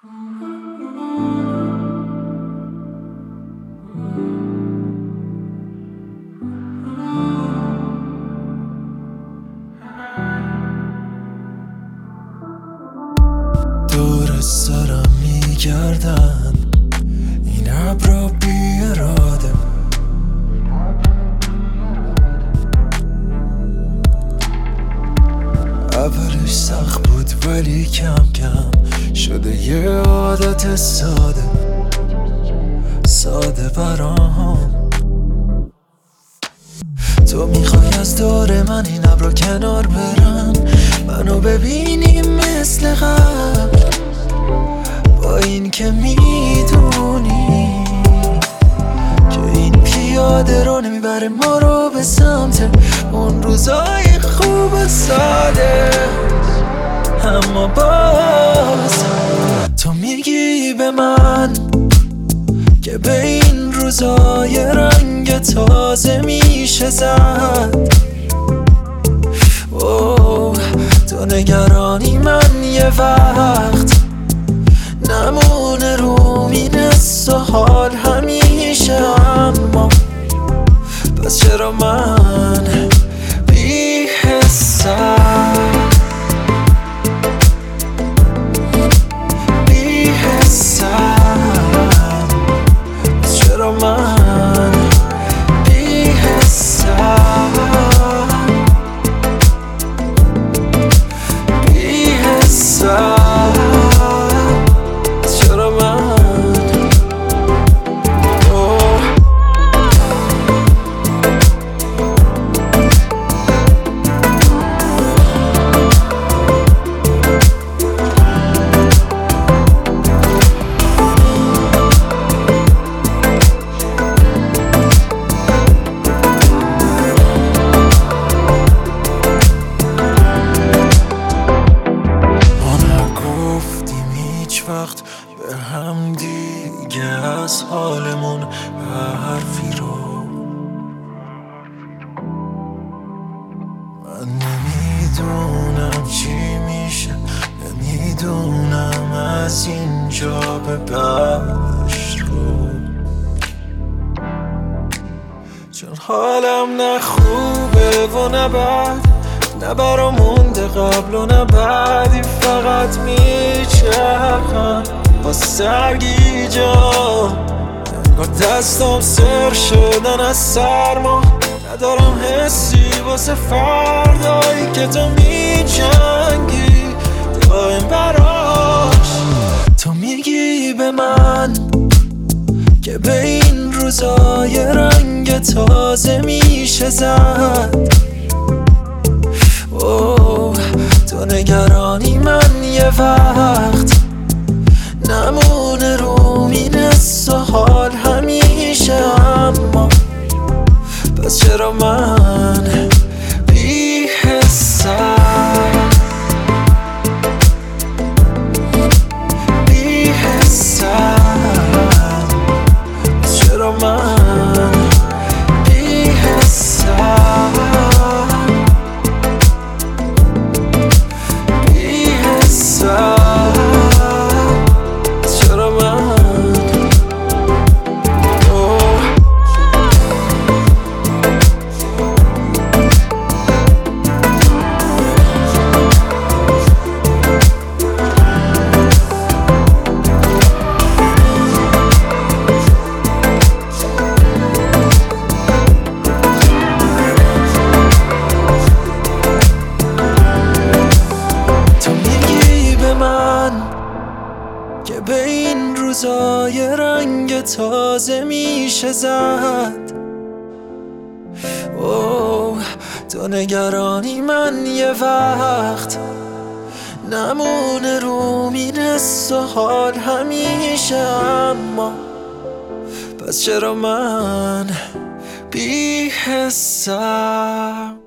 دور سرم میگردن این ابرا بی اراده، اولش سخت بود ولی کم کم شده یه عادت ساده برام. تو میخوای از دور من این ابرا کنار برن، منو ببینی مثل قبل، با این که میدونی که این پیاده رو نمیبره ما رو به سمت اون روزای خوب ساده. اما باز تو میگی به من که به این روزای رنگ تازه میشه زد. اوه تو نگرانی من یه وقت نمونه رو مینست و حال همیشه، اما پس چرا من بی حسم پس چرا من بی حسم وقت به هم دیگه از حالمون حرفی رو من نمیدونم چی میشه، نمیدونم از اینجا به بهشت رو، چون حالم نه خوبه و نه بد، نه برام مونده قبل و نه بعدی، فقط میچرخم با سرگیجا، انگار دستم سر شدن از سرما، ندارم حسی واسه فردایی که تو میجنگی دائم براش. تو میگی به من که به این روزای رنگ تازه میشه زد. اوه تو نگرانی من یه وقت نمونه رو مینست و حال همیشه، اما پس چرا من بی حسم پس چرا من بی حسم که به این روزای رنگ تازه میشه زد. اوه تو نگرانی من یه وقت نمونه رو مینست و حال همیشه، اما پس چرا من بی حسم